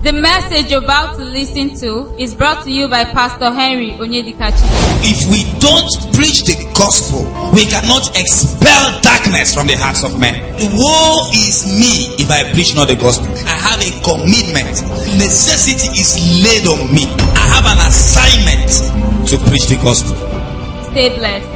The message you're about to listen to is brought to you by Pastor Henry Onyedikachi. If we don't preach the gospel, we cannot expel darkness from the hearts of men. Woe is me if I preach not the gospel. I have a commitment. Necessity is laid on me. I have an assignment to preach the gospel. Stay blessed.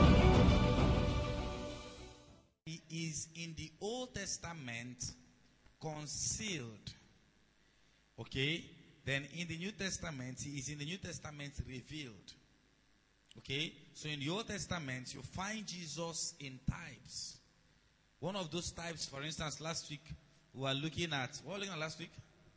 He is in the Old Testament concealed. Okay? Then in the New Testament, he is in the New Testament revealed. Okay? So in the Old Testament, you find Jesus in types. One of those types, for instance, last week, we were looking at, what were we looking at last week?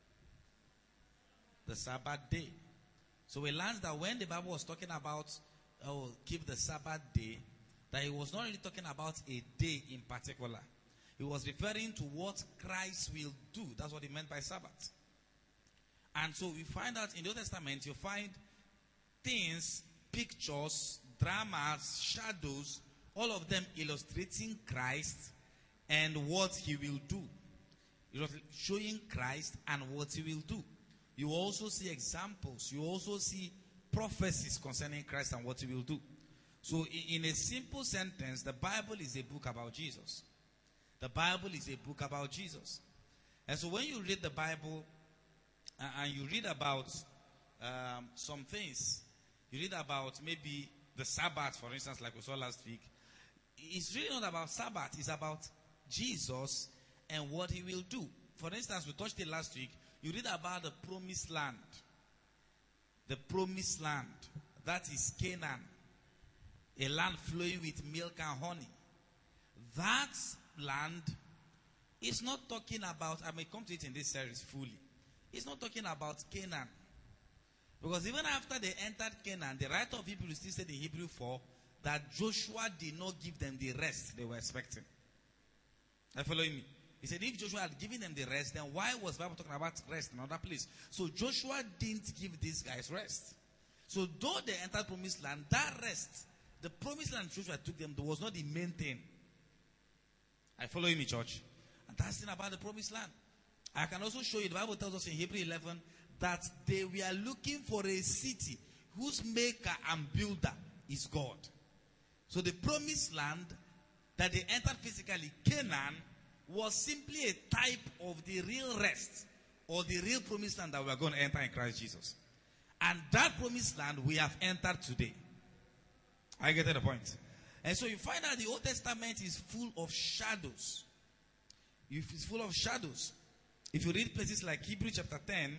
The Sabbath day. So we learned that when the Bible was talking about, keep the Sabbath day, that it was not really talking about a day in particular. It was referring to what Christ will do. That's what he meant by Sabbath. And so we find out in the Old Testament, you find things, pictures, dramas, shadows, all of them illustrating Christ and what he will do. It was showing Christ and what he will do. You also see examples. You also see prophecies concerning Christ and what he will do. So in a simple sentence, the Bible is a book about Jesus. The Bible is a book about Jesus. And so when you read the Bible, and you read about some things, you read about maybe the Sabbath, for instance, like we saw last week. It's really not about Sabbath. It's about Jesus and what he will do. For instance, we touched it last week. You read about the promised land. The promised land. That is Canaan. A land flowing with milk and honey. That land is not talking about, I may come to it in this series fully. It's not talking about Canaan. Because even after they entered Canaan, the writer of Hebrews still said in Hebrew 4 that Joshua did not give them the rest they were expecting. Are you following me? He said if Joshua had given them the rest, then why was the Bible talking about rest in another place? So Joshua didn't give these guys rest. So though they entered promised land, that rest, the promised land Joshua took them, was not the main thing. Are you following me, church? And that's the thing about the promised land. I can also show you, the Bible tells us in Hebrews 11 that they were looking for a city whose maker and builder is God. So the promised land that they entered physically, Canaan, was simply a type of the real rest or the real promised land that we are going to enter in Christ Jesus. And that promised land we have entered today. I get the point. And so you find that the Old Testament is full of shadows. It's full of shadows. If you read places like Hebrews chapter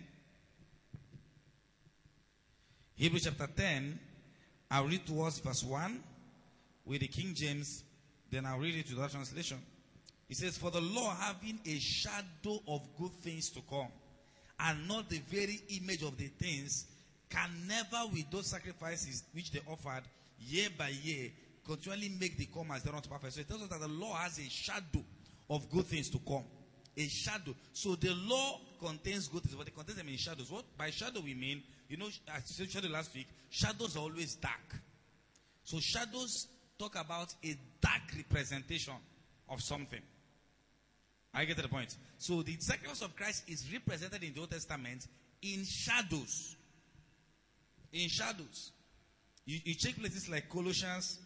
10, I'll read towards verse 1 with the King James, then I'll read it to that translation. It says, for the law having a shadow of good things to come, and not the very image of the things, can never with those sacrifices which they offered year by year continually make the comers they're not perfect. So it tells us that the law has a shadow of good things to come. A shadow. So the law contains good things, but it contains them in shadows. What by shadow we mean, as you said shadow last week, shadows are always dark. So shadows talk about a dark representation of something. I get to the point. So the sacrifice of Christ is represented in the Old Testament in shadows. In shadows. You check places like Colossians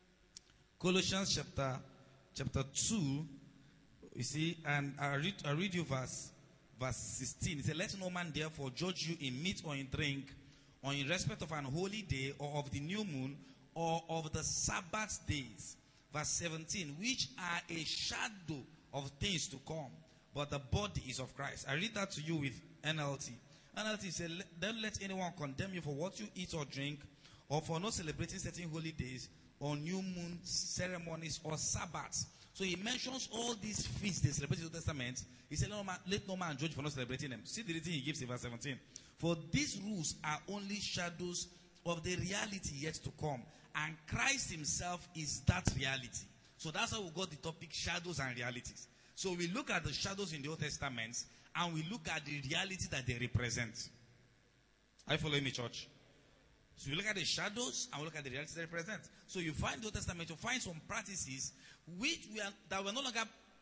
chapter 2. You see, and I read you verse 16. It says, let no man therefore judge you in meat or in drink, or in respect of an holy day, or of the new moon, or of the Sabbath days. Verse 17, which are a shadow of things to come, but the body is of Christ. I read that to you with NLT. NLT said, don't let anyone condemn you for what you eat or drink, or for not celebrating certain holy days, or new moon ceremonies, or Sabbaths. So he mentions all these feasts they celebrate in the Old Testament. He said, let no man judge for not celebrating them. See the reading he gives in verse 17. For these rules are only shadows of the reality yet to come. And Christ himself is that reality. So that's how we got the topic shadows and realities. So we look at the shadows in the Old Testament and we look at the reality that they represent. Are you following me, church? So you look at the shadows and we look at the realities they represent. So you find the Old Testament, you find some practices that were no longer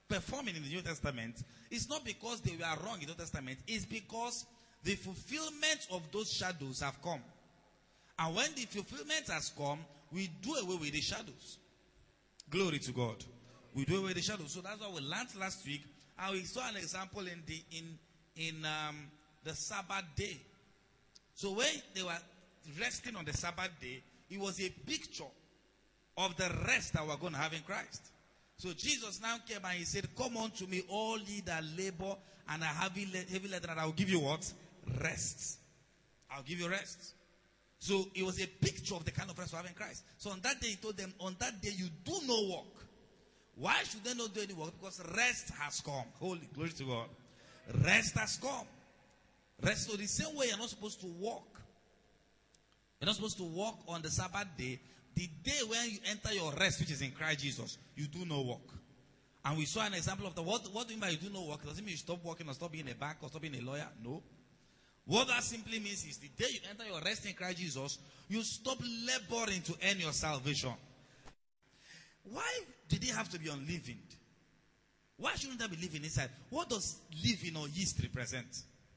performing in the New Testament, it's not because they were wrong in the New Testament. It's because the fulfillment of those shadows have come. And when the fulfillment has come, we do away with the shadows. Glory to God. We do away with the shadows. So that's what we learned last week. And we saw an example in the Sabbath day. So when they were resting on the Sabbath day, it was a picture of the rest that we're going to have in Christ. So Jesus now came and he said, come unto me, all ye that labor and are heavy laden, and I will give you what? Rest. I'll give you rest. So it was a picture of the kind of rest we have in Christ. So on that day he told them, on that day you do no work. Why should they not do any work? Because rest has come. Holy glory to God. Rest has come. Rest. So the same way you're not supposed to walk. You're not supposed to walk on the Sabbath day. The day when you enter your rest, which is in Christ Jesus, you do no work. And we saw an example of the what do you mean by you do no work? It doesn't mean you stop working or stop being a bank or stop being a lawyer. No. What that simply means is the day you enter your rest in Christ Jesus, you stop laboring to earn your salvation. Why did it have to be unleavened? Why shouldn't there be leaven inside? What does leaven or yeast represent?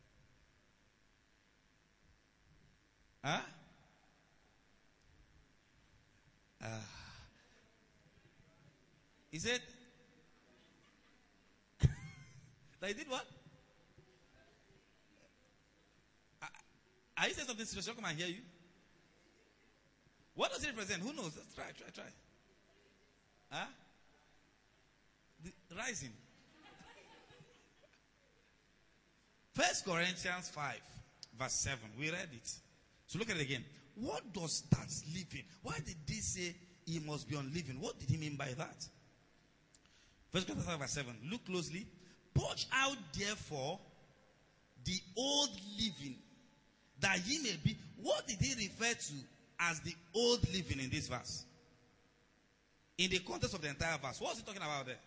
Huh? He said that he did what? Are you saying something serious? I'll come and hear you. What does it represent? Who knows? Let's try. Huh? The rising. 1 Corinthians 5 verse 7. We read it. So look at it again. What does that living? Why did they say he must be on living? What did he mean by that? 1 Corinthians 5 verse 7. Look closely. Purge out therefore the old living, that ye may be. What did he refer to as the old living in this verse? In the context of the entire verse, what was he talking about there?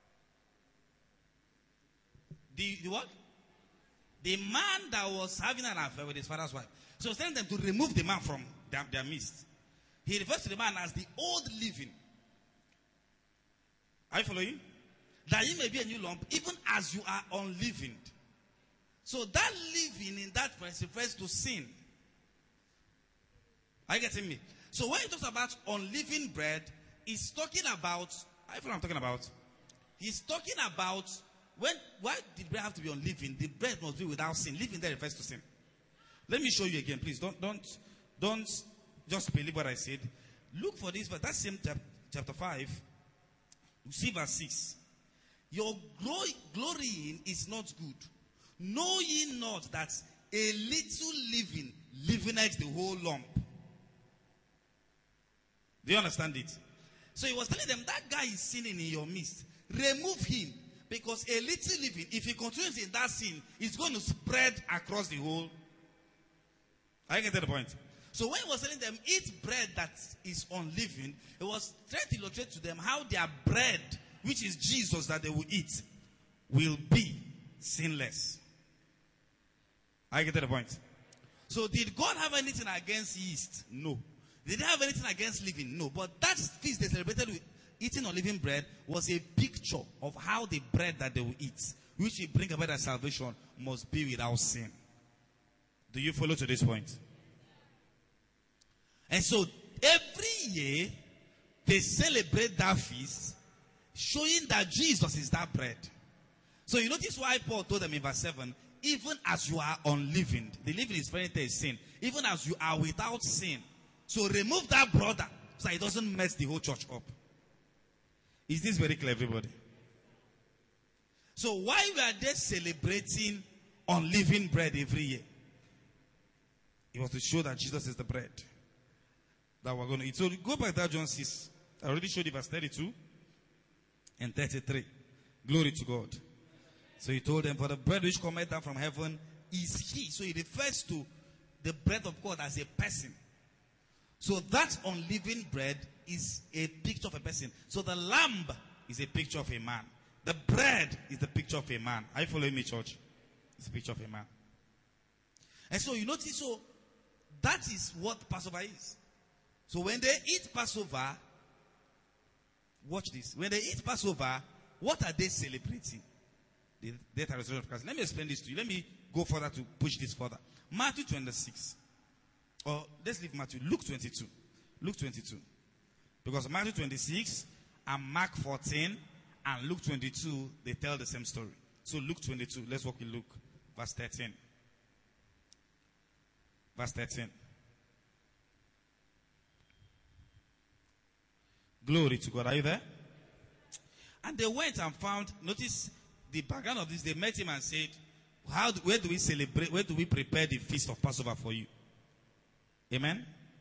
The what? The man that was having an affair with his father's wife. So he's telling them to remove the man from their midst. He refers to the man as the old living. Are you following? That ye may be a new lump, even as you are unleavened. So that living in that verse refers to sin. Are you getting me? So when he talks about unleavened bread, he's talking about, I feel I'm talking about. He's talking about why did bread have to be unleavened? The bread must be without sin. Living there refers to sin. Let me show you again, please. Don't just believe what I said. Look for this verse. That same chapter 5. You see verse 6. Your glorying is not good. Know ye not that a little leaven leaveneth the whole lump? Do you understand it? So he was telling them, that guy is sinning in your midst. Remove him. Because a little leaven, if he continues in that sin, it's going to spread across the whole. I get the point. So when he was telling them, eat bread that is unleavened, he was trying to illustrate to them how their bread, which is Jesus that they will eat, will be sinless. I get the point. So did God have anything against yeast? No. Did he have anything against leaven? No. But that feast they celebrated with eating unleavened bread was a picture of how the bread that they will eat, which will bring about their salvation, must be without sin. Do you follow to this point? And so every year they celebrate that feast, showing that Jesus is that bread. So you notice why Paul told them in verse 7, even as you are unleavened, the leaven is very is sin, even as you are without sin. So remove that brother so that it doesn't mess the whole church up. Is this very clear, everybody? So why we are just celebrating unleavened bread every year? It was to show that Jesus is the bread that we're going to eat. So go back to John 6. I already showed you verse 32 and 33. Glory to God. So he told them, for the bread which cometh down from heaven is he. So he refers to the bread of God as a person. So that unleavened bread is a picture of a person. So the lamb is a picture of a man. The bread is the picture of a man. Are you following me, church? It's a picture of a man. And so you notice, so that is what Passover is. So when they eat Passover, watch this. When they eat Passover, what are they celebrating? The death and resurrection of Christ. Let me explain this to you. Let me go further to push this further. Matthew 26. Or let's leave Matthew. Luke 22. Luke 22. Because Matthew 26 and Mark 14 and Luke 22, they tell the same story. So Luke 22. Let's walk in Luke. Verse 13. Verse 13. Glory to God. Are you there? And they went and found, notice the background of this. They met him and said, where do we celebrate, where do we prepare the feast of Passover for you? Amen?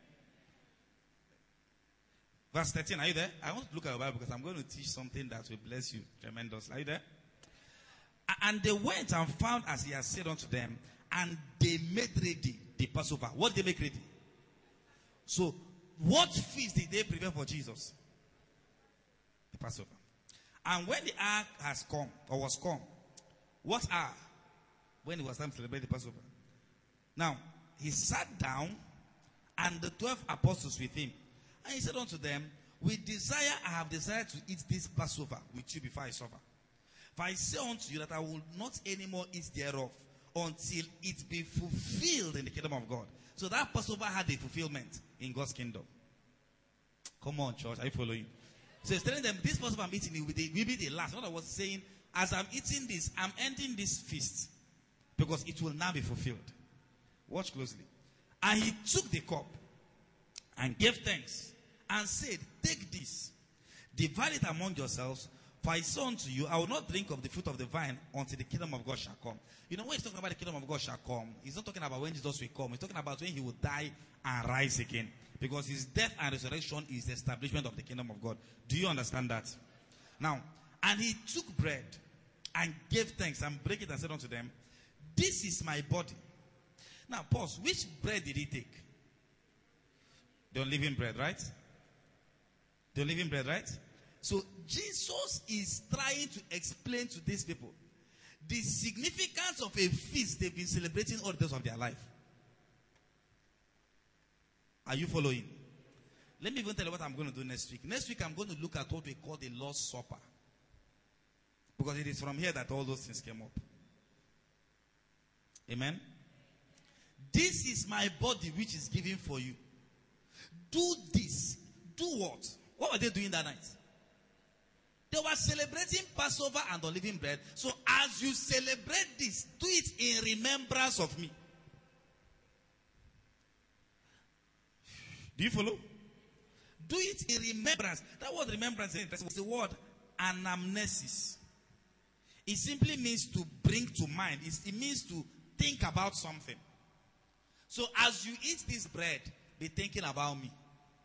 Verse 13, are you there? I want to look at your Bible because I'm going to teach something that will bless you tremendously. Are you there? And they went and found as he had said unto them, and they made ready the Passover. What did they make ready? So, what feast did they prepare for Jesus? The Passover. And when the hour has come, or was come, what hour? When it was time to celebrate the Passover. Now, he sat down, and the 12 apostles with him. And he said unto them, I have desired to eat this Passover with you before I suffer. For I say unto you that I will not anymore eat thereof until it be fulfilled in the kingdom of God. So that Passover had a fulfillment in God's kingdom. Come on, church. Are you following? So he's telling them, this Passover I'm eating will be the last. What I was saying, as I'm eating this, I'm ending this feast. Because it will now be fulfilled. Watch closely. And he took the cup and gave thanks and said, take this, divide it among yourselves, for I say unto you, I will not drink of the fruit of the vine until the kingdom of God shall come. You know, when he's talking about the kingdom of God shall come, he's not talking about when Jesus will come. He's talking about when he will die and rise again. Because his death and resurrection is the establishment of the kingdom of God. Do you understand that? Now, and he took bread and gave thanks and broke it and said unto them, this is my body. Now, pause. Which bread did he take? The unleavened bread, right? The unleavened bread, right? So, Jesus is trying to explain to these people the significance of a feast they've been celebrating all the days of their life. Are you following? Let me even tell you what I'm going to do next week. Next week, I'm going to look at what we call the Lord's Supper. Because it is from here that all those things came up. Amen? This is my body which is given for you. Do this. Do what? What were they doing that night? They were celebrating Passover and unleavened bread. So as you celebrate this, do it in remembrance of me. Do you follow? Do it in remembrance. That word remembrance was the word anamnesis. It simply means to bring to mind. It means to think about something. So as you eat this bread, be thinking about me.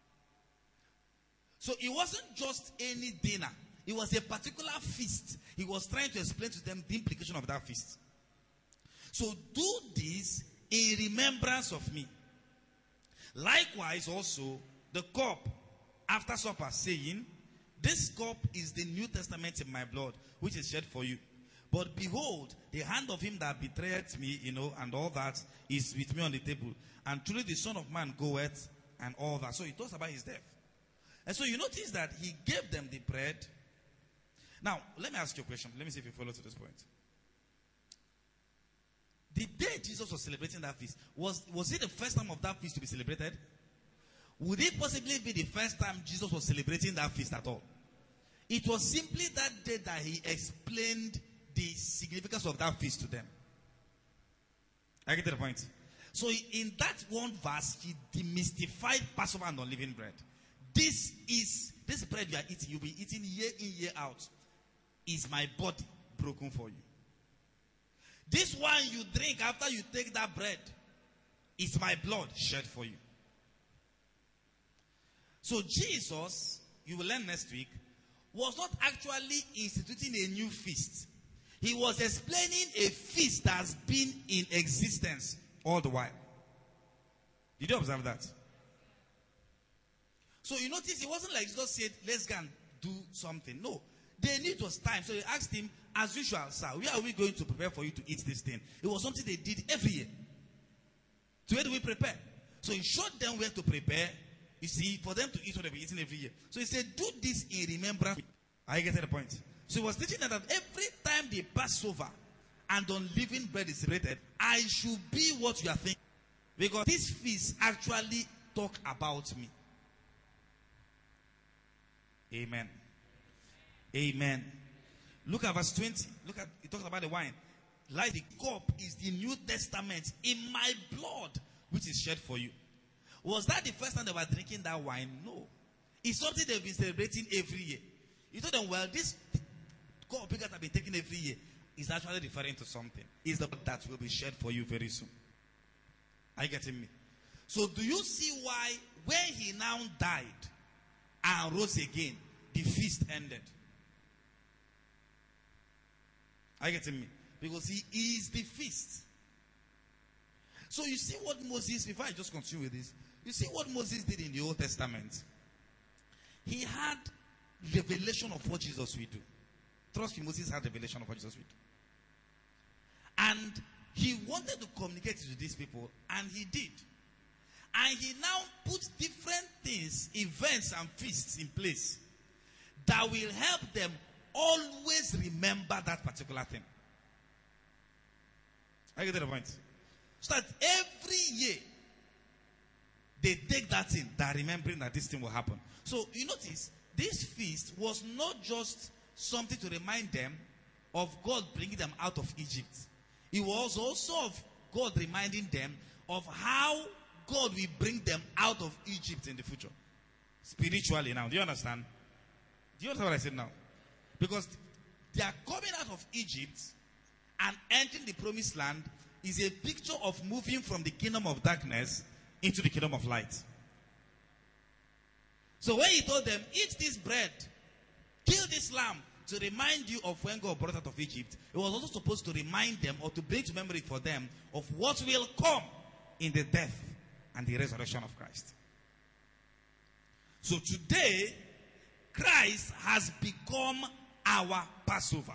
So it wasn't just any dinner. It was a particular feast. He was trying to explain to them the implication of that feast. So do this in remembrance of me. Likewise also, the cup after supper, saying, this cup is the New Testament in my blood, which is shed for you. But behold, the hand of him that betrayed me, and all that is with me on the table. And truly the Son of Man goeth, and all that. So he talks about his death. And so you notice that he gave them the bread. Now, let me ask you a question. Let me see if you follow to this point. The day Jesus was celebrating that feast, was it the first time of that feast to be celebrated? Would it possibly be the first time Jesus was celebrating that feast at all? It was simply that day that he explained the significance of that feast to them. I get to the point. So in that one verse, he demystified Passover and unleavened bread. This bread you are eating, you'll be eating year in, year out, is my body broken for you. This wine you drink after you take that bread is my blood shed for you. So Jesus, you will learn next week, was not actually instituting a new feast. He was explaining a feast that has been in existence all the while. Did you observe that? So you notice it wasn't like Jesus said, let's go and do something. No. They knew it was time. So they asked him, as usual, sir, where are we going to prepare for you to eat this thing? It was something they did every year. So where do we prepare? So he showed them where to prepare, you see, for them to eat what they've been eating every year. So he said, do this in remembrance. I get the point. So he was teaching that every time the Passover and unleavened bread is celebrated, I should be what you are thinking. Because this feast actually talk about me. Amen. Amen. Look at verse 20. Look at, it talks about the wine. Like the cup is the New Testament in my blood, which is shed for you. Was that the first time they were drinking that wine? No. It's something they've been celebrating every year. You told them, well, this cup that have been taken every year is actually referring to something. It's the blood that will be shed for you very soon. Are you getting me? So do you see why when he now died and rose again, the feast ended? Are you getting me? Because he is the feast. So you see what Moses, before I just continue with this, you see what Moses did in the Old Testament. He had revelation of what Jesus will do. Trust me, Moses had revelation of what Jesus will do. And he wanted to communicate to these people, and he did. And he now put different things, events and feasts in place that will help them always remember that particular thing. I get the point. So that every year they take that thing, that remembering that this thing will happen. So you notice this feast was not just something to remind them of God bringing them out of Egypt. It was also of God reminding them of how God will bring them out of Egypt in the future. Spiritually now. Do you understand? Do you understand what I said now? Because they are coming out of Egypt and entering the promised land is a picture of moving from the kingdom of darkness into the kingdom of light. So when he told them, eat this bread, kill this lamb, to remind you of when God brought out of Egypt, it was also supposed to remind them or to bring to memory for them of what will come in the death and the resurrection of Christ. So today, Christ has become our Passover.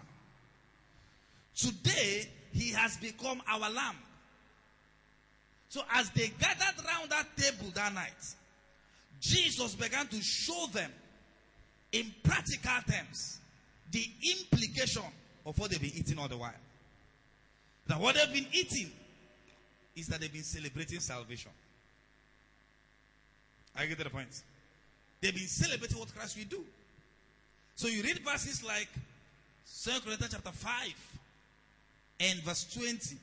Today, he has become our lamb. So as they gathered around that table that night, Jesus began to show them in practical terms the implication of what they've been eating all the while. That what they've been eating is that they've been celebrating salvation. I get to the point. They've been celebrating what Christ will do. So you read verses like 2 Corinthians chapter 5 and verse 20.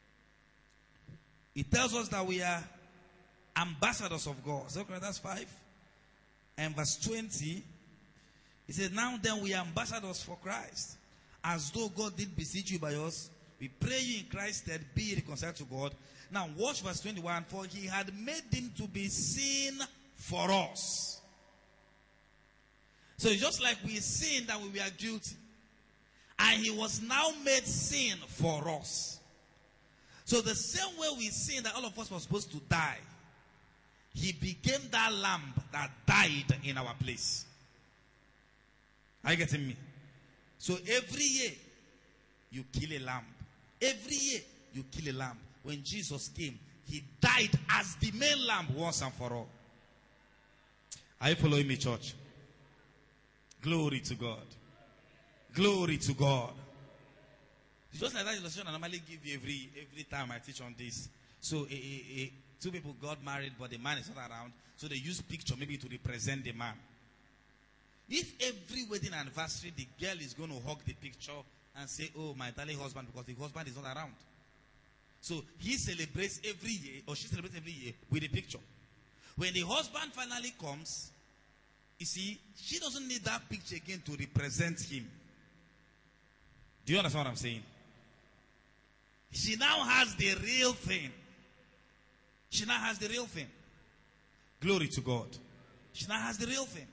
It tells us that we are ambassadors of God. 2 Corinthians 5 and verse 20. It says, now then we are ambassadors for Christ, as though God did beseech you by us. We pray you in Christ's stead, be reconciled to God. Now watch verse 21. For he had made him to be sin for us. So it's just like we sinned and we were guilty. And he was now made sin for us. So the same way we sinned that all of us were supposed to die, he became that lamb that died in our place. Are you getting me? So every year, you kill a lamb. Every year, you kill a lamb. When Jesus came, he died as the main lamb once and for all. Are you following me, church? Glory to God. Glory to God. It's just like that illustration I normally give you every time I teach on this. So two people got married, but the man is not around. So they use picture maybe to represent the man. If every wedding anniversary, the girl is going to hug the picture and say, oh, my darling husband, because the husband is not around. So he celebrates every year, or she celebrates every year with a picture. When the husband finally comes, you see, she doesn't need that picture again to represent him. Do you understand what I'm saying? She now has the real thing. She now has the real thing. Glory to God. She now has the real thing.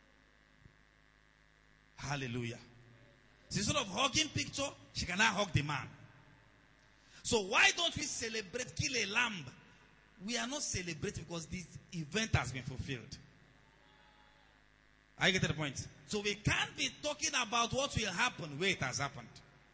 Hallelujah. So instead of hugging picture, she can now hug the man. So why don't we celebrate, kill a lamb? We are not celebrating because this event has been fulfilled. I get to the point. So we can't be talking about what will happen where it has happened.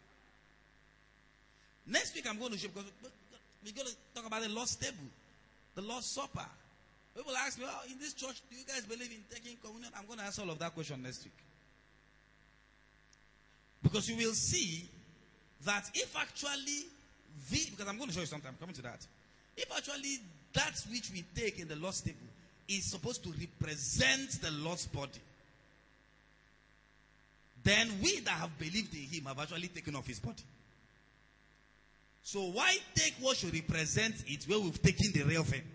Next week I'm going to show, because we're going to talk about the Lord's table, the Lord's supper. People ask me, oh, in this church, do you guys believe in taking communion? I'm going to answer all of that question next week. Because you will see that if actually because I'm going to show you something, I'm coming to that. If actually that which we take in the Lord's table is supposed to represent the Lord's body, then we that have believed in him have actually taken off his body. So why take what should represent it where we've taken the real thing?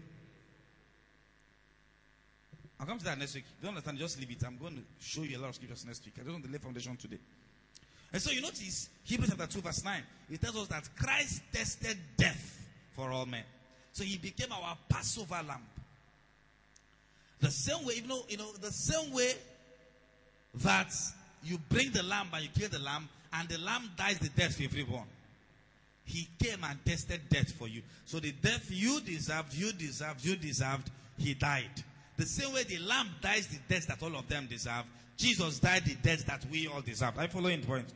I'll come to that next week. If you don't understand, just leave it. I'm going to show you a lot of scriptures next week. I don't want to lay foundation today. And so you notice, Hebrews chapter 2 verse 9, it tells us that Christ tasted death for all men. So he became our Passover lamb. The same way, the same way that you bring the lamb and you kill the lamb, and the lamb dies the death for everyone. He came and tasted death for you. So the death you deserved, he died. The same way the lamb dies the death that all of them deserve, Jesus died the death that we all deserve. Are you following the point?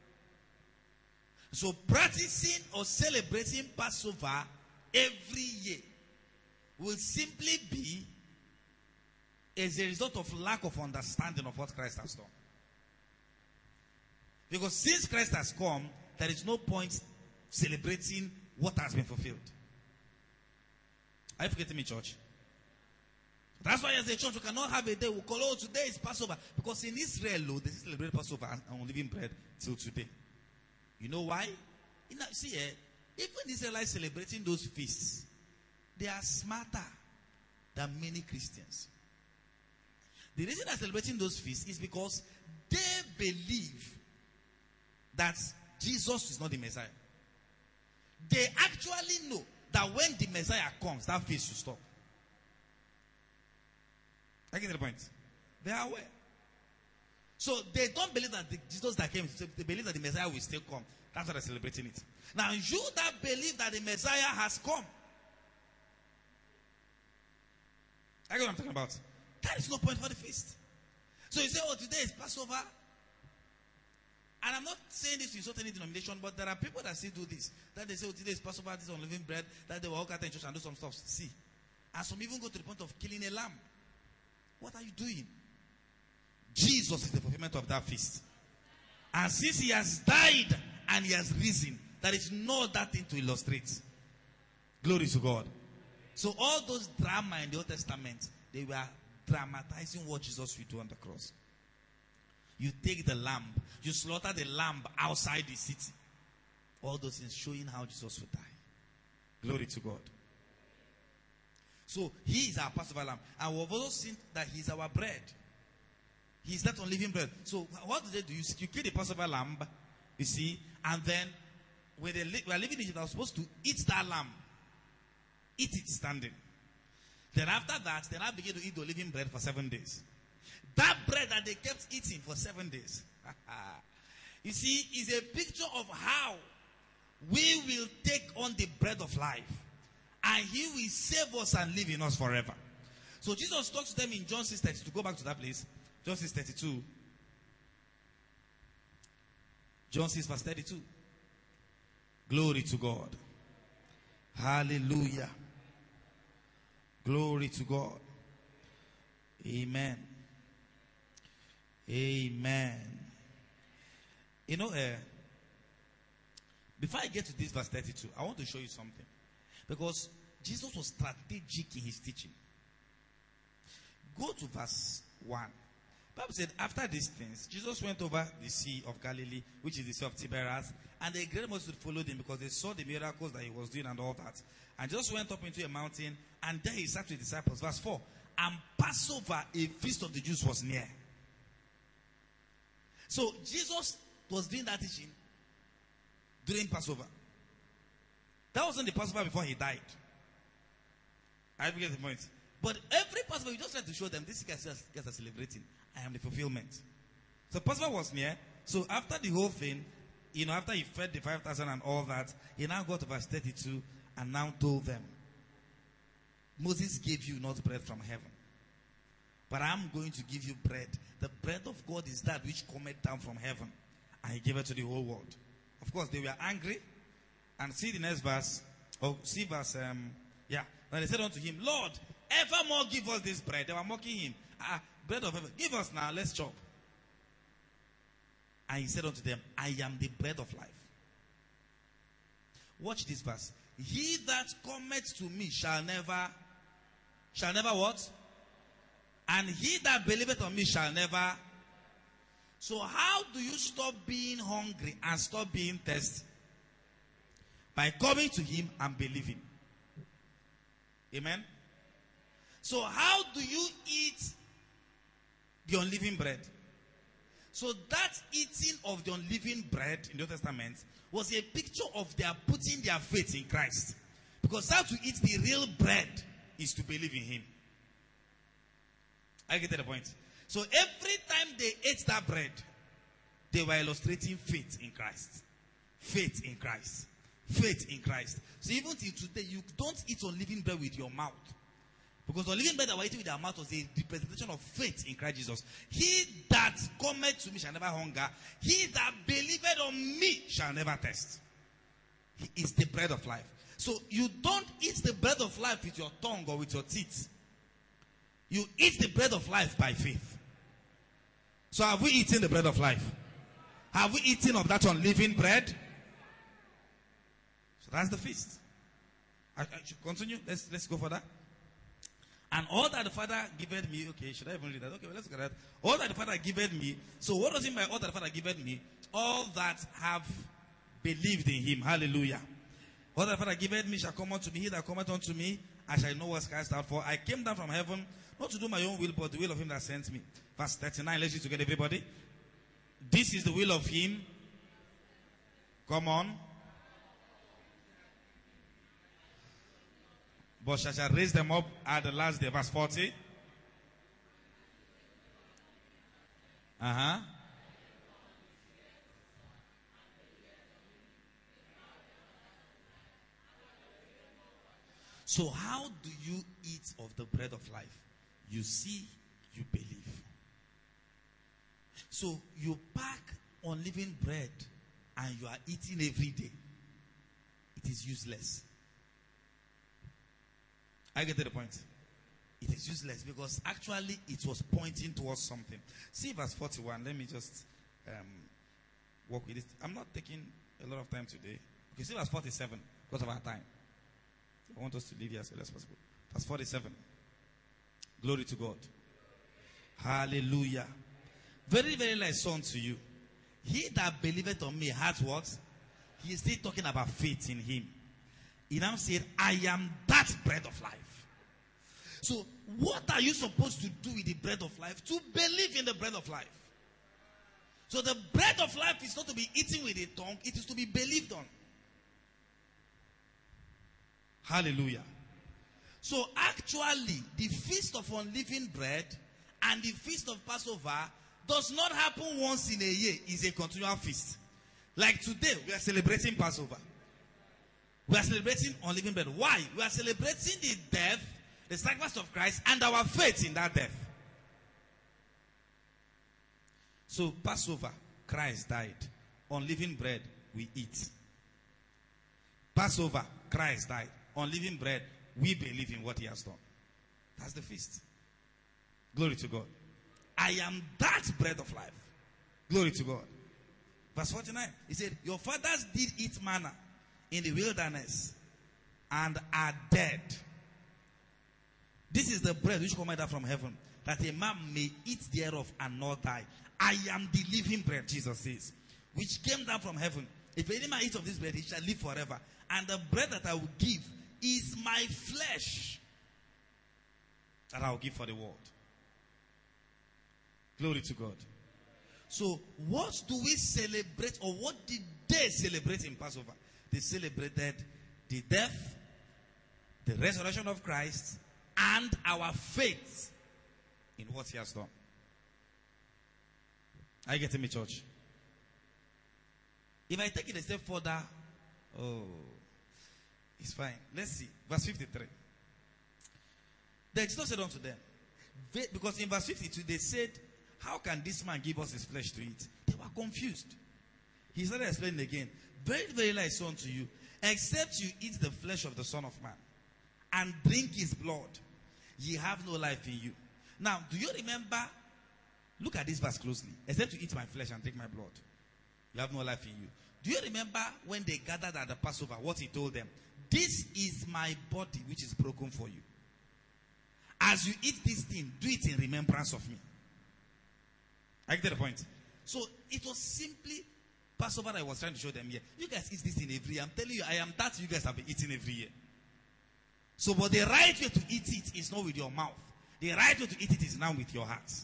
So practicing or celebrating Passover every year will simply be as a result of lack of understanding of what Christ has done. Because since Christ has come, there is no point celebrating what has been fulfilled. Are you forgetting me, church? That's why as a church we cannot have a day we call, oh, today is Passover. Because in Israel, they celebrate Passover and unleavened bread till today. You know why? See, even Israelites celebrating those feasts, they are smarter than many Christians. The reason they're celebrating those feasts is because they believe that Jesus is not the Messiah. They actually know that when the Messiah comes, that feast will stop. I get the point. They are aware. So they don't believe that the Jesus that came, they believe that the Messiah will still come. That's why they're celebrating it. Now you that believe that the Messiah has come, I get what I'm talking about. That is no point for the feast. So you say, oh, today is Passover. And I'm not saying this to insult any denomination, but there are people that still do this. That they say, oh, today is Passover, this is unleavened bread. That they will walk out in church and do some stuff. See. And some even go to the point of killing a lamb. What are you doing? Jesus is the fulfillment of that feast. And since he has died and he has risen, there is no other thing to illustrate. Glory to God. So all those drama in the Old Testament, they were dramatizing what Jesus will do on the cross. You take the lamb, you slaughter the lamb outside the city. All those things showing how Jesus will die. Glory to God. So he is our Passover lamb. And we've also seen that he is our bread. He is not unleavened bread. So what do? You kill the Passover lamb, you see, and then when we are living in Egypt, I was supposed to eat that lamb. Eat it standing. Then after that, then I began to eat the living bread for 7 days. That bread that they kept eating for 7 days. You see, is a picture of how we will take on the bread of life. And he will save us and live in us forever. So Jesus talks to them in John 6:32. To go back to that place. John 6:32. John 6 verse 32. Glory to God. Hallelujah. Glory to God. Amen. Amen. You know, before I get to this verse 32, I want to show you something. Because Jesus was strategic in his teaching. Go to verse 1. The Bible said, after these things, Jesus went over the Sea of Galilee, which is the Sea of Tiberias, and a great multitude followed him because they saw the miracles that he was doing and all that. And Jesus went up into a mountain, and there he sat with his disciples. Verse 4. And Passover, a feast of the Jews, was near. So Jesus was doing that teaching during Passover. That wasn't the Passover before he died. I get the point. But every Passover, you just like to show them, these guys are celebrating. I am the fulfillment. So Passover was near. So after the whole thing, after he fed the 5,000 and all that, he now got to verse 32 and now told them, Moses gave you not bread from heaven, but I'm going to give you bread. The bread of God is that which cometh down from heaven. And he gave it to the whole world. Of course, they were angry. And see the next verse. See verse, Then they said unto him, Lord, evermore give us this bread. They were mocking him. Bread of heaven. Give us now, let's chop. And he said unto them, I am the bread of life. Watch this verse. He that cometh to me shall never what? And he that believeth on me shall never. So how do you stop being hungry and stop being thirsty? By coming to him and believing. Amen? So how do you eat the unleavened bread? So that eating of the unleavened bread in the Old Testament was a picture of their putting their faith in Christ. Because how to eat the real bread is to believe in him. I get to the point. So every time they ate that bread, they were illustrating faith in Christ. Faith in Christ. Faith in Christ. So even till today, you don't eat unleavened bread with your mouth. Because unleavened bread that we're eating with our mouth was a representation of faith in Christ Jesus. He that cometh to me shall never hunger. He that believeth on me shall never thirst. He is the bread of life. So you don't eat the bread of life with your tongue or with your teeth. You eat the bread of life by faith. So have we eaten the bread of life? Have we eaten of that unleavened bread? So that's the feast. I should continue. Let's go for that. And all that the Father giveth me. Okay, should I even read that? Okay, well, let's look at that. All that the Father giveth me. So what does it mean by all that the Father giveth me? All that have believed in him. Hallelujah. All that the Father giveth me shall come unto me. He that cometh unto me, I shall know what's cast out for. I came down from heaven, not to do my own will, but the will of him that sent me. Verse 39. Let's read together, everybody. This is the will of him. Come on. But shall raise them up at the last day. Verse 40. So how do you eat of the bread of life? You see, you believe. So you pack unleavened bread and you are eating every day. It is useless. I get to the point. It is useless because actually it was pointing towards something. See verse 41. Let me just work with it. I'm not taking a lot of time today. Okay, see verse 47 because of our time. I want us to leave here as early as possible. Verse 47. Glory to God. Hallelujah. Very, very like son to you. He that believeth on me hath what? He is still talking about faith in him. He now said, I am that bread of life. So, what are you supposed to do with the bread of life? To believe in the bread of life. So, the bread of life is not to be eaten with a tongue, it is to be believed on. Hallelujah. So, actually, the feast of unleavened bread and the feast of Passover does not happen once in a year. It's a continual feast. Like today, we are celebrating Passover. We are celebrating unleavened bread. Why? We are celebrating the death, the sacrifice of Christ, and our faith in that death. So, Passover, Christ died. Unleavened bread, we eat. Passover, Christ died. Unleavened bread, we believe in what he has done. That's the feast. Glory to God. I am that bread of life. Glory to God. Verse 49, he said, your fathers did eat manna in the wilderness and are dead. This is the bread which cometh down from heaven, that a man may eat thereof and not die. I am the living bread, Jesus says, which came down from heaven. If any man eat of this bread, he shall live forever. And the bread that I will give is my flesh that I will give for the world. Glory to God. So, what do we celebrate, or what did they celebrate in Passover? They celebrated the death, the resurrection of Christ, and our faith in what he has done. Are you getting me, church? If I take it a step further, it's fine. Let's see. Verse 53. Then Jesus said unto them, because in verse 52 they said, how can this man give us his flesh to eat? They were confused. He started explaining again. Very, very like son to you, except you eat the flesh of the Son of Man and drink his blood, ye have no life in you. Now, do you remember? Look at this verse closely. Except you eat my flesh and drink my blood. You have no life in you. Do you remember when they gathered at the Passover, what he told them? This is my body which is broken for you. As you eat this thing, do it in remembrance of me. I get the point. So it was simply Passover I was trying to show them here. You guys eat this thing every year. I'm telling you, I am that you guys have been eating every year. So, but the right way to eat it is not with your mouth. The right way to eat it is now with your heart.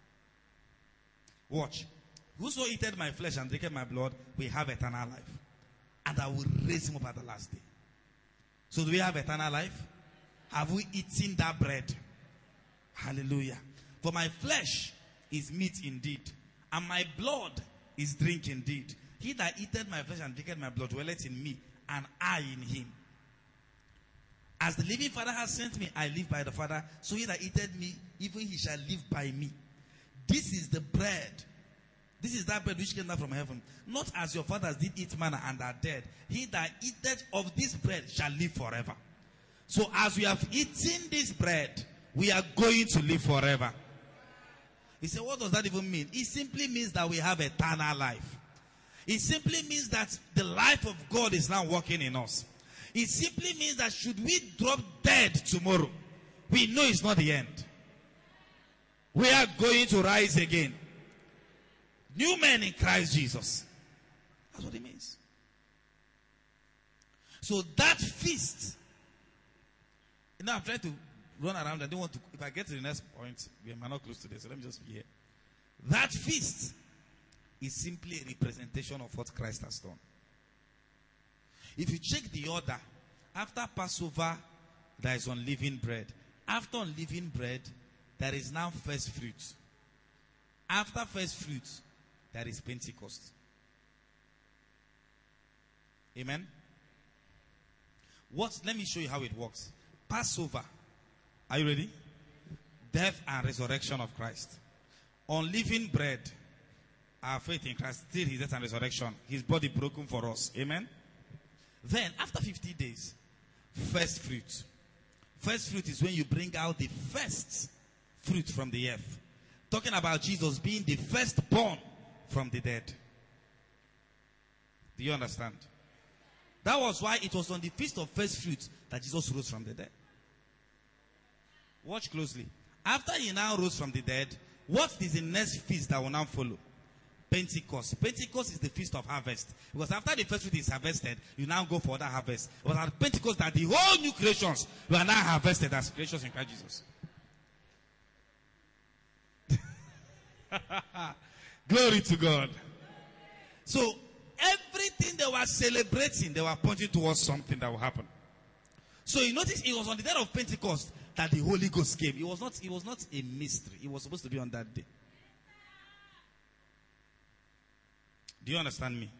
Watch. Whoso eateth my flesh and drinketh my blood will have eternal life. And I will raise him up at the last day. So do we have eternal life? Have we eaten that bread? Hallelujah. For my flesh is meat indeed, and my blood is drink indeed. He that eateth my flesh and drinketh my blood dwelleth in me, and I in him. As the living Father has sent me, I live by the Father. So he that eateth me, even he shall live by me. This is the bread. This is that bread which came down from heaven. Not as your fathers did eat manna and are dead. He that eateth of this bread shall live forever. So as we have eaten this bread, we are going to live forever. He said, what does that even mean? It simply means that we have eternal life. It simply means that the life of God is now working in us. It simply means that should we drop dead tomorrow, we know it's not the end. We are going to rise again. New men in Christ Jesus. That's what it means. So that feast, I'm trying to run around. I don't want to. If I get to the next point, we are not close to this. So let me just be here. That feast is simply a representation of what Christ has done. If you check the order, after Passover, there is unleavened bread. After unleavened bread, there is now first fruit. After first fruit, there is Pentecost. Amen. Let me show you how it works. Passover. Are you ready? Death and resurrection of Christ. Unleavened bread. Our faith in Christ. Still his death and resurrection. His body broken for us. Amen. Then, after 50 days, first fruit. First fruit is when you bring out the first fruit from the earth. Talking about Jesus being the firstborn from the dead. Do you understand? That was why it was on the feast of first fruits that Jesus rose from the dead. Watch closely. After he now rose from the dead, what is the next feast that will now follow? Pentecost. Pentecost is the feast of harvest. Because after the first fruit is harvested, you now go for that harvest. It was at Pentecost that the whole new creations were now harvested as creations in Christ Jesus. Glory to God. So, everything they were celebrating, they were pointing towards something that will happen. So, you notice it was on the day of Pentecost that the Holy Ghost came. It was not a mystery. It was supposed to be on that day. Do you understand me?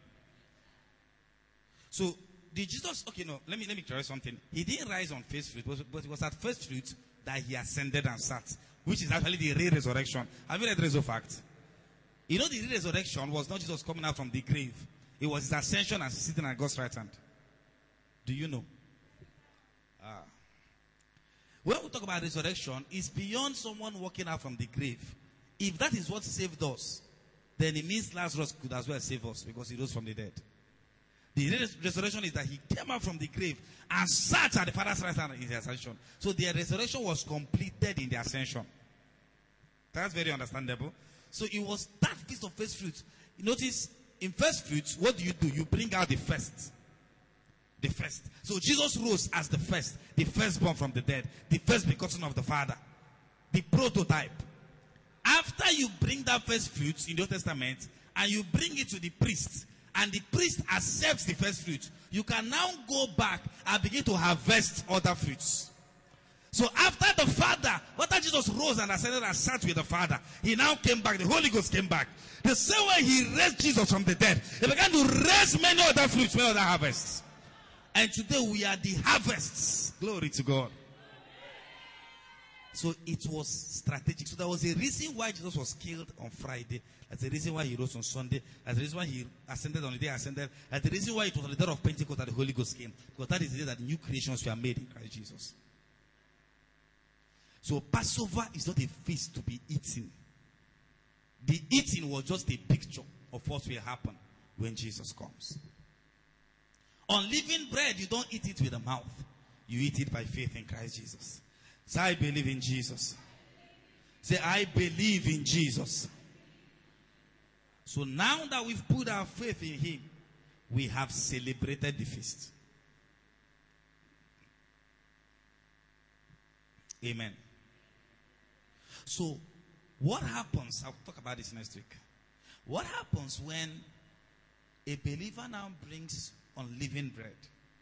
So, did Jesus, let me try something. He didn't rise on first fruit, but it was at first fruit that he ascended and sat, which is actually the real resurrection. Have you read Rezo Fact? You know, the real resurrection was not Jesus coming out from the grave. It was his ascension and sitting at God's right hand. Do you know? When we talk about resurrection, it's beyond someone walking out from the grave. If that is what saved us, then it means Lazarus could as well save us because he rose from the dead. The resurrection is that he came out from the grave and sat at the Father's right hand in the ascension. So the resurrection was completed in the ascension. That's very understandable. So it was that feast of first fruits. Notice, in first fruits, what do? You bring out the first. The first. So Jesus rose as the firstborn from the dead, the first begotten of the Father, the prototype. After you bring that first fruits in the Old Testament and you bring it to the priest, and the priest accepts the first fruit, you can now go back and begin to harvest other fruits. So after the Father, after Jesus rose and ascended and sat with the Father, he now came back. The Holy Ghost came back. The same way he raised Jesus from the dead, he began to raise many other fruits, many other harvests. And today we are the harvests. Glory to God. So it was strategic. So there was a reason why Jesus was killed on Friday. That's the reason why he rose on Sunday. That's the reason why he ascended on the day he ascended. That's the reason why it was on the day of Pentecost that the Holy Ghost came. Because that is the day that new creations were made in Christ Jesus. So Passover is not a feast to be eaten. The eating was just a picture of what will happen when Jesus comes. Unleavened bread, you don't eat it with the mouth. You eat it by faith in Christ Jesus. Say, I believe in Jesus. Say, I believe in Jesus. So now that we've put our faith in him, we have celebrated the feast. Amen. So, what happens? I'll talk about this next week. What happens when a believer now brings unleavened bread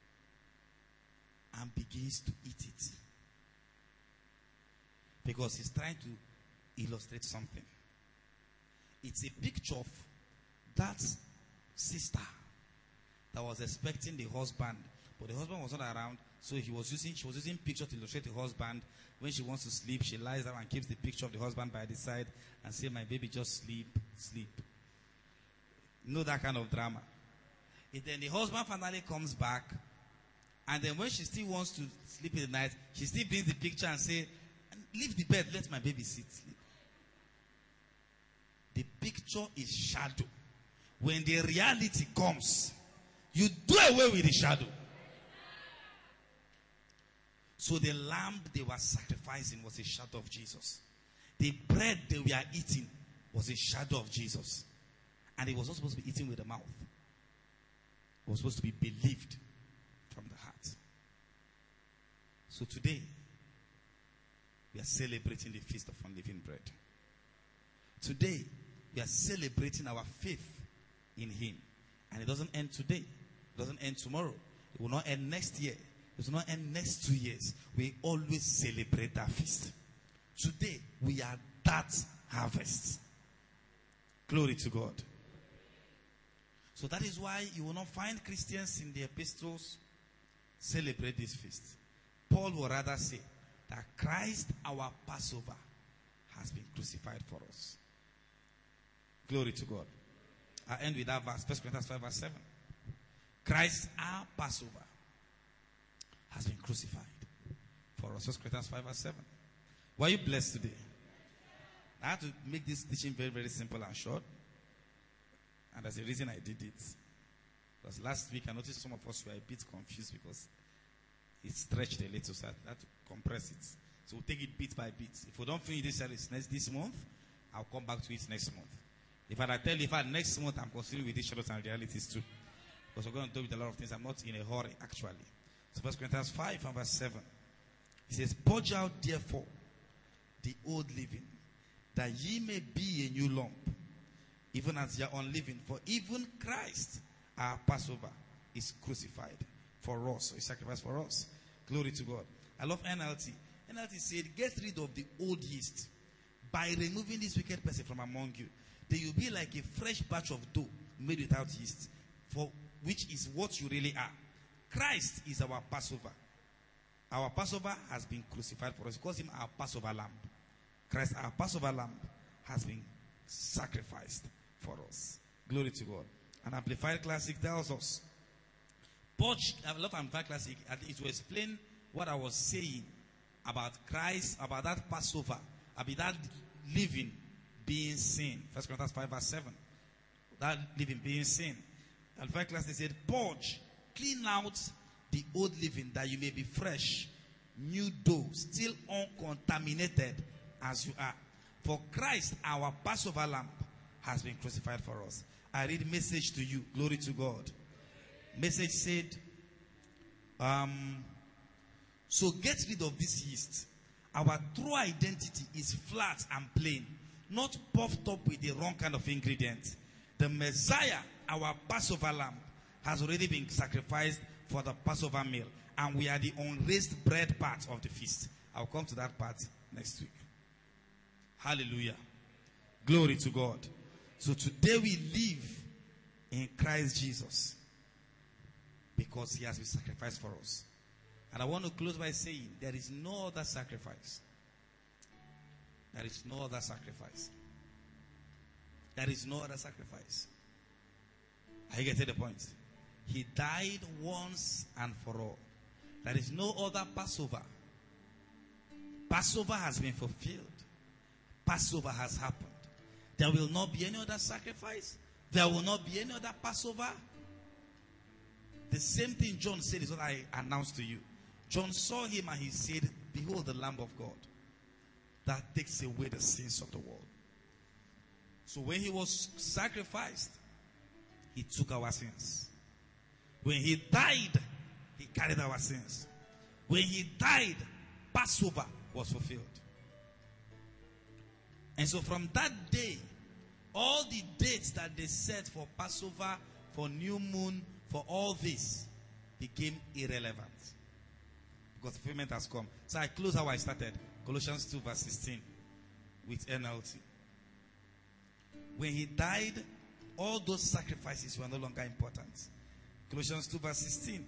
and begins to eat it? Because he's trying to illustrate something. It's a picture of that sister that was expecting the husband, but the husband was not around, so she was using picture to illustrate the husband. When she wants to sleep, she lies down and keeps the picture of the husband by the side and say, my baby, just sleep, sleep. You know that kind of drama. And then the husband finally comes back, and then when she still wants to sleep in the night, she still brings the picture and say, leave the bed, let my baby sleep. The picture is shadow. When the reality comes, you do away with the shadow. So the lamb they were sacrificing was a shadow of Jesus. The bread they were eating was a shadow of Jesus. And it was not supposed to be eaten with the mouth. It was supposed to be believed from the heart. So today, we are celebrating the Feast of Unleavened Bread. Today, we are celebrating our faith in him. And it doesn't end today. It doesn't end tomorrow. It will not end next year. It will not end next 2 years. We always celebrate that feast. Today, we are that harvest. Glory to God. So that is why you will not find Christians in the epistles celebrate this feast. Paul will rather say that Christ, our Passover, has been crucified for us. Glory to God. I end with that verse, 1 Corinthians 5 verse 7. Christ, our Passover, has been crucified for us. 1 Corinthians 5 verse 7. Were you blessed today? I had to make this teaching very, very simple and short. And there's a reason I did it. Because last week I noticed some of us were a bit confused because it stretched a little, so I had to compress it. So we'll take it bit by bit. If we don't finish this service this month, I'll come back to it next month. If I tell you, next month I'm continuing with these shadows and realities too. Because we're going to do with a lot of things. I'm not in a hurry, actually. So 1 Corinthians 5 and verse 7. It says, purge out therefore the old living, that ye may be a new lump, even as ye are unleavened. For even Christ, our Passover, is crucified for us. So he sacrificed for us. Glory to God. I love NLT. NLT said, get rid of the old yeast by removing this wicked person from among you. Then you'll be like a fresh batch of dough made without yeast, for which is what you really are. Christ is our Passover. Our Passover has been crucified for us. We call him our Passover lamb. Christ, our Passover lamb, has been sacrificed for us. Glory to God. An Amplified Classic tells us, I love Amplified Classic. It will explain what I was saying about Christ, about that Passover, about that living being sin. 1 Corinthians 5 verse 7. That living being sin. Amplified Classic said, purge, clean out the old living, that you may be fresh, new dough, still uncontaminated as you are. For Christ, our Passover lamb, has been crucified for us. I read message to you. Glory to God. Message said, so get rid of this yeast. Our true identity is flat and plain, not puffed up with the wrong kind of ingredient. The Messiah, our Passover lamb, has already been sacrificed for the Passover meal, and we are the unraised bread part of the feast. I'll come to that part next week. Hallelujah. Glory to God. So today we live in Christ Jesus because he has been sacrificed for us. And I want to close by saying there is no other sacrifice. There is no other sacrifice. There is no other sacrifice. Are you getting the point? He died once and for all. There is no other Passover. Passover has been fulfilled. Passover has happened. There will not be any other sacrifice. There will not be any other Passover. The same thing John said is what I announced to you. John saw him and he said, behold the Lamb of God that takes away the sins of the world. So when he was sacrificed, he took our sins. When he died, he carried our sins. When he died, Passover was fulfilled. And so from that day, all the dates that they set for Passover, for new moon, for all this became irrelevant. Because fulfillment has come. So I close how I started. Colossians 2 verse 16 with NLT. When he died, all those sacrifices were no longer important. Colossians 2 verse 16.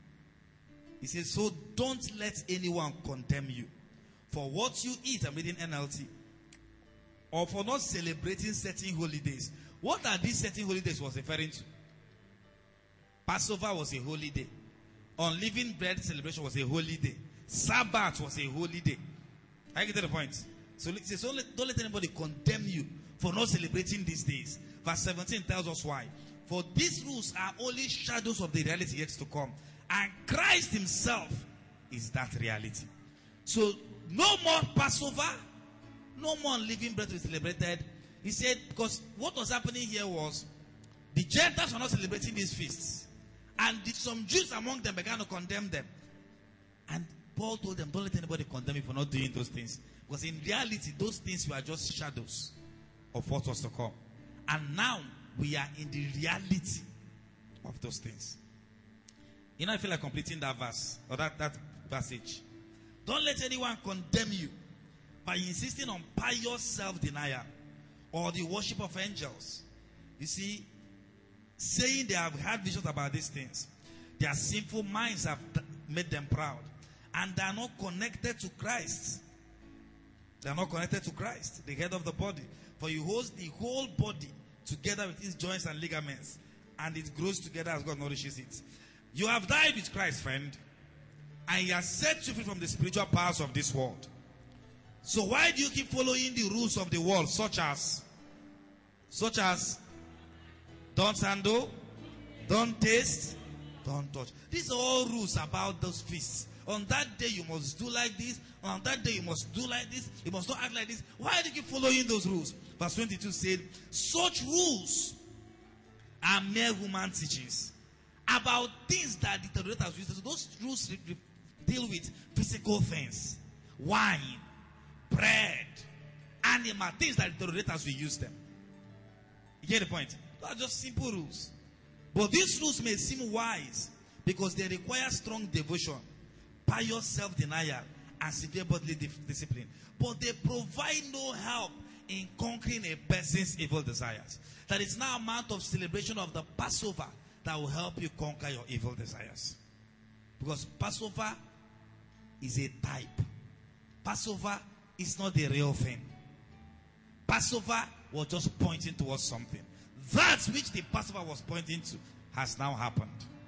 He says, so don't let anyone condemn you for what you eat. I'm reading NLT. Or for not celebrating certain holidays. What are these certain holidays was referring to? Passover was a holy day. Unleavened bread celebration was a holy day. Sabbath was a holy day. I get to the point. So it says, don't let anybody condemn you for not celebrating these days. Verse 17 tells us why. For these rules are only shadows of the reality yet to come. And Christ himself is that reality. So no more Passover. No more unleavened bread to be celebrated. He said, because what was happening here was the Gentiles were not celebrating these feasts. And some Jews among them began to condemn them. And Paul told them, don't let anybody condemn you for not doing those things. Because in reality, those things were just shadows of what was to come. And now we are in the reality of those things. You know, I feel like completing that verse or that passage. Don't let anyone condemn you by insisting on pious self-denial or the worship of angels. You see, saying they have had visions about these things. Their sinful minds have made them proud. And they are not connected to Christ. They are not connected to Christ, the head of the body. For he holds the whole body together with its joints and ligaments. And it grows together as God nourishes it. You have died with Christ, friend. And he has set you free from the spiritual powers of this world. So why do you keep following the rules of the world, such as don't handle, don't taste, don't touch? These are all rules about those feasts. On that day you must do like this. On that day you must do like this. You must not act like this. Why do you keep following those rules? Verse 22 said, such rules are mere human teachings about things that the Torah used. So those rules deal with physical things. Wine, bread, animal, things that the Torah will use them. You get the point? Those are just simple rules. But these rules may seem wise because they require strong devotion, pious self-denial, and severe bodily discipline. But they provide no help in conquering a person's evil desires. That is now a month of celebration of the Passover that will help you conquer your evil desires. Because Passover is a type. Passover is not the real thing. Passover was just pointing towards something. That which the Passover was pointing to has now happened.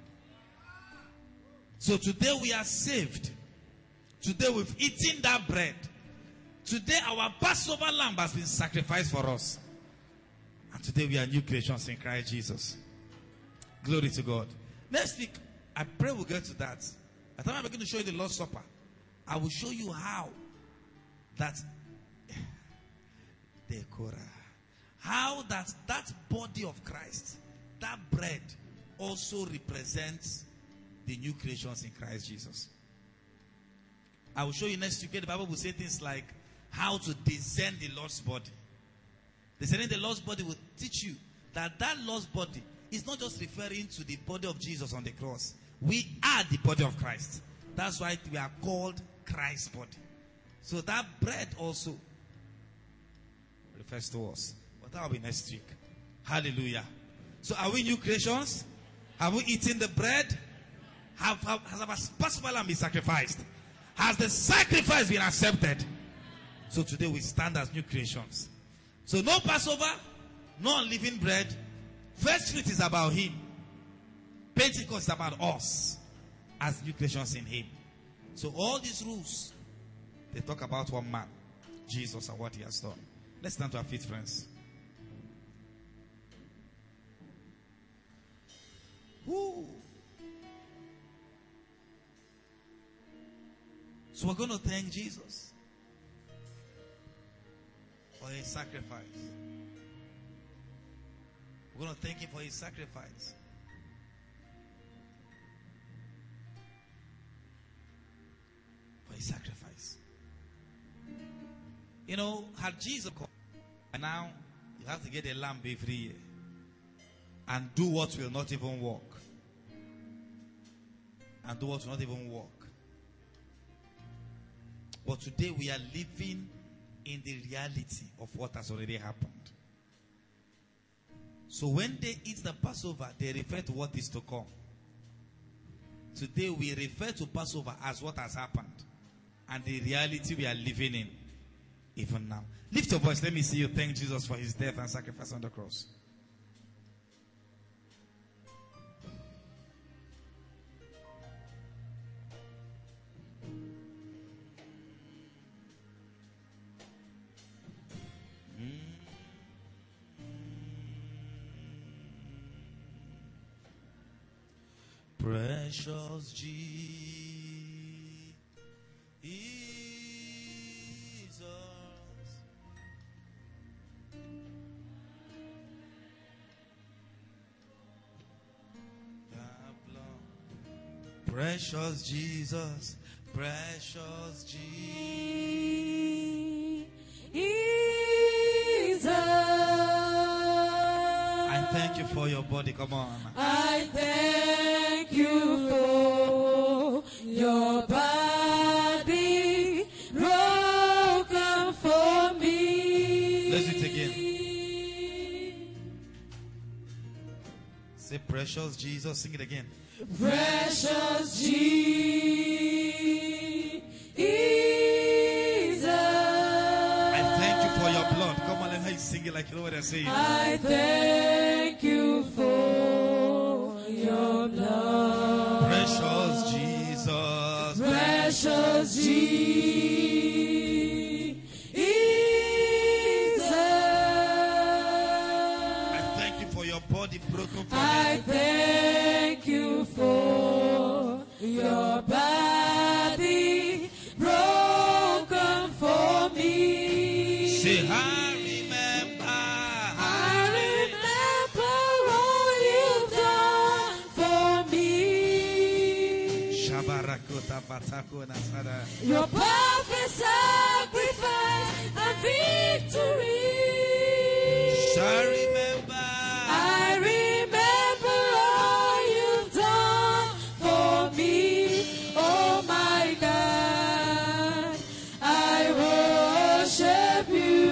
So today we are saved. Today we've eaten that bread. Today our Passover lamb has been sacrificed for us. And today we are new creations in Christ Jesus. Glory to God. Next week, I pray we'll get to that. By the time I'm going to show you the Lord's Supper, I will show you how that body of Christ, that bread also represents the new creations in Christ Jesus. I will show you next week. The Bible will say things like how to discern the Lord's body. Discerning the Lord's body will teach you that Lord's body is not just referring to the body of Jesus on the cross. We are the body of Christ. That's why we are called Christ's body. So that bread also refers to us. But that will be next week. Hallelujah. So are we new creations? Have we eaten the bread? Has our Passover lamb been sacrificed? Has the sacrifice been accepted? So today we stand as new creations. So no Passover, no unleavened bread. First fruit is about him. Pentecost is about us as new creations in him. So all these rules, they talk about one man, Jesus, and what he has done. Let's stand to our feet, friends. Woo. So we're going to thank Jesus for his sacrifice. We're going to thank him for his sacrifice. For his sacrifice. You know, had Jesus come, and now you have to get a lamb every year and do what will not even work. And do what will not even work. But today we are living in the reality of what has already happened. So when they eat the Passover, they refer to what is to come. Today we refer to Passover as what has happened and the reality we are living in even now. Lift your voice. Let me see you thank Jesus for his death and sacrifice on the cross. Precious Jesus, the blood. Precious Jesus, precious Jesus. I thank you for your body. Come on. I thank you for your body broken for me. Let's do it again. Say, precious Jesus. Sing it again. Precious Jesus. I thank you for your blood. Come on, let me sing it like you know what I'm saying. I thank you for your blood. Precious Jesus. Precious Jesus. I thank you for your body broken for I me. thank you for your body broken for me. Say, I remember all you've done for me. Your perfect sacrifice and victory. I remember. I remember all you've done for me. Oh my God, I worship you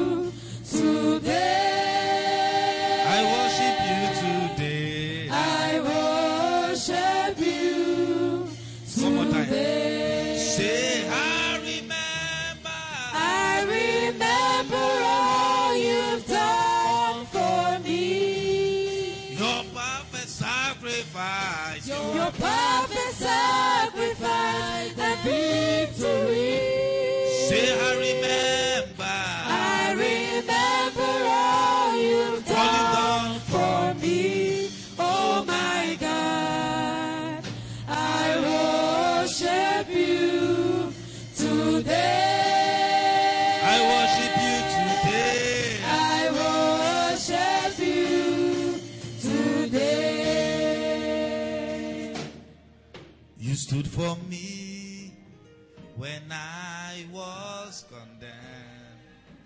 today. I worship you today. I worship you One more time. today. Say, I remember. I remember all you've done for me. Your perfect sacrifice. Your perfect sacrifice and victory. Say, I remember. I remember all you've done for me. Oh my God, I worship you today. I worship you today. I worship you today. You stood for me when I was condemned.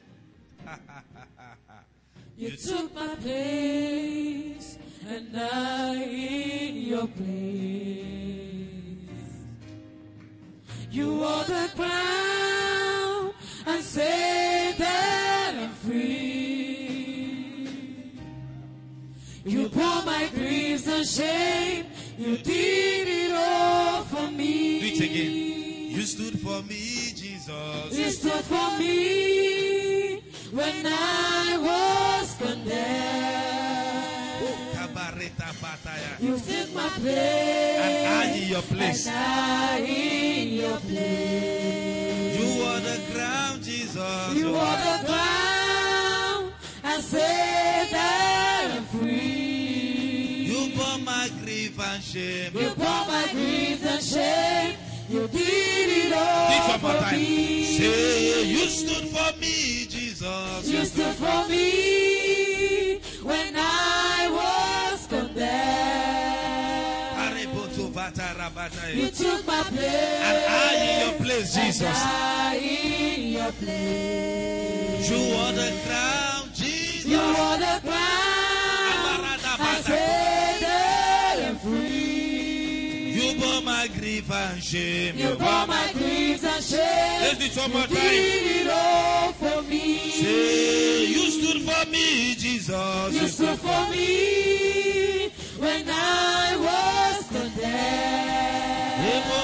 You took my place, and I in your place. You wore the crown and said that I'm free. You bore my griefs and shame. You did it all for me. Do it again. You stood for me, Jesus. You stood for me when I was condemned. You took my place, And I in your place. and I in your place. You wore the crown, Jesus. You wore the crown and said that I'm free. You bore my grief grief and shame. You bore my grief and shame. You did it all Do it one more for time. me. Say, you stood for me, Jesus. You stood for me when I was condemned. You took my place. And I in your place, Jesus. And I in your place. You wore the crown, Jesus. You wore the crown. I set them free. You bore my grief and shame. You bore my griefs and shame. Let's do it one more You time. did it all for me. Say, you stood for me, Jesus. You stood for me when I was condemned.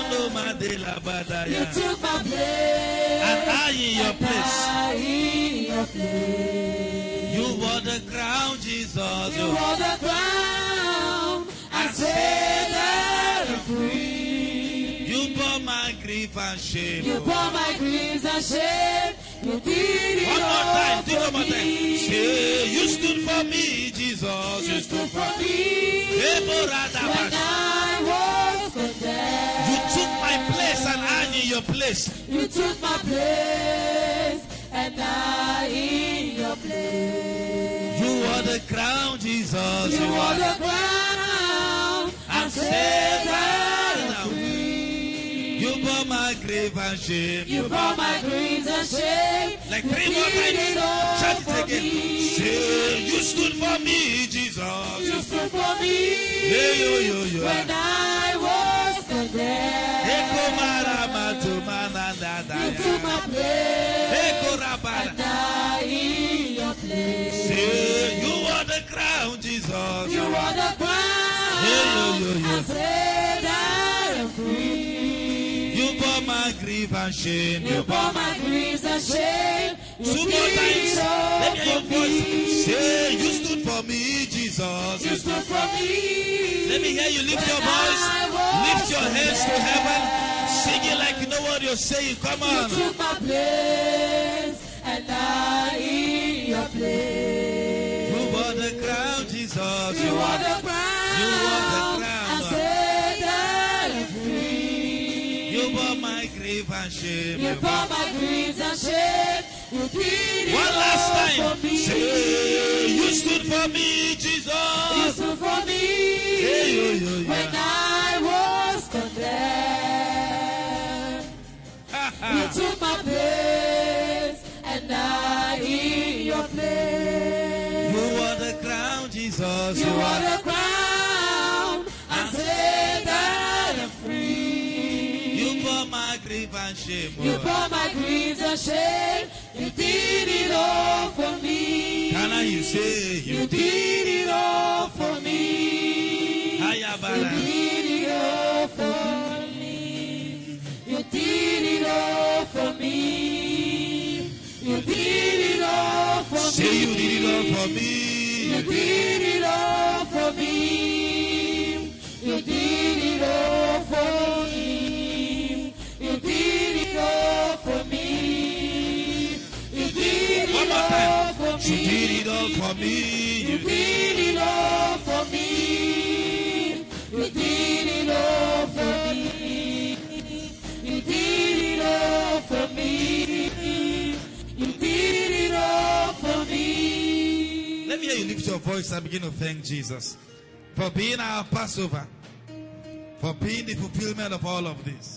You took my place. And I in your place. I in your place. You wore the crown, Jesus. You wore the crown and set them free. You bore my grief and shame. You bore my griefs and shame. You did it One more all time, do it one for more time. me. Say, you stood for me, Jesus. You stood for me when I was condemned. You took my place and I in your place. You took my place and I in your place. You wore the crown, Jesus. You wore the crown and set them free. You bore my grief and shame. You bore my griefs and shame. Like You 3 more did times. it all Shout it for again. me. Say, you stood for me, Jesus. You stood for me Yeah. when I was condemned. You took my place and I in your place. Say, you wore the crown, Jesus. You wore the crown and set them free. You bore my grief and shame. You bore my griefs and shame. You 2 more did times. it all Let me hear your for voice. me. Say, you stood for me, Jesus. You stood for me. Let me hear you lift your when voice. I was Lift your hands to condemned. heaven. Sing it like you know what you're saying. Come You on. took my place and I in your place. You wore the crown, Jesus. You wore the You wore the crown crown. and set them free. You bore my grief and shame. You bore my griefs and shame. You did it One last all time. for me. Say, you stood for me, Jesus. You stood for me Yeah. when I was condemned. You took my place and I in your place. You wore the crown, Jesus. You wore the crown and set them free. You bore my grief and shame. You bore my griefs and shame. You did it all for me. Can I you say You did it all for me. You Ayabala. did it all for me. You did it all for me. You did it all for me. Say you did it all for me. You did it all for me. You did it all for me. You did it all for me. You did One it more all time. for You me. did it all for me. You did it all for me. You did it all for me. You did it all for me. You did it all for me. Let me hear you lift your voice and begin to thank Jesus for being our Passover, for being the fulfillment of all of this.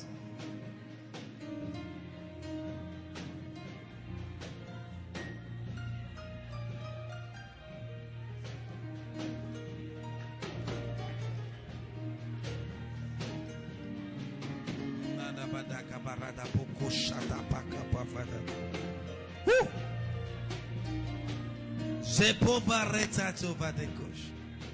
Woo! Zepo bareta tova de kosh.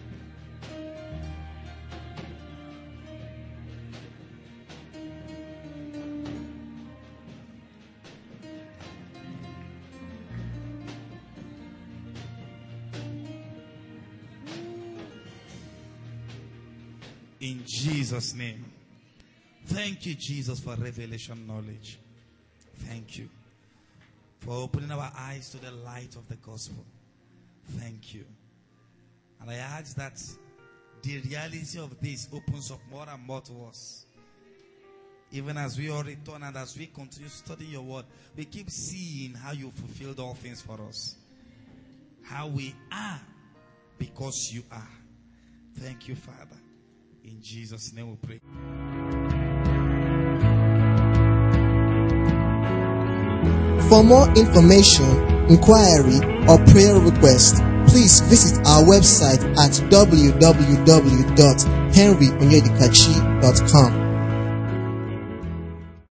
In Jesus' name. Thank you, Jesus, for revelation knowledge. Thank you for opening our eyes to the light of the gospel. Thank you. And I ask that the reality of this opens up more and more to us. Even as we all return and as we continue studying your word, we keep seeing how you fulfilled all things for us. How we are because you are. Thank you, Father. In Jesus' name we pray. For more information, inquiry, or prayer request, please visit our website at www.henryonyedikachi.com.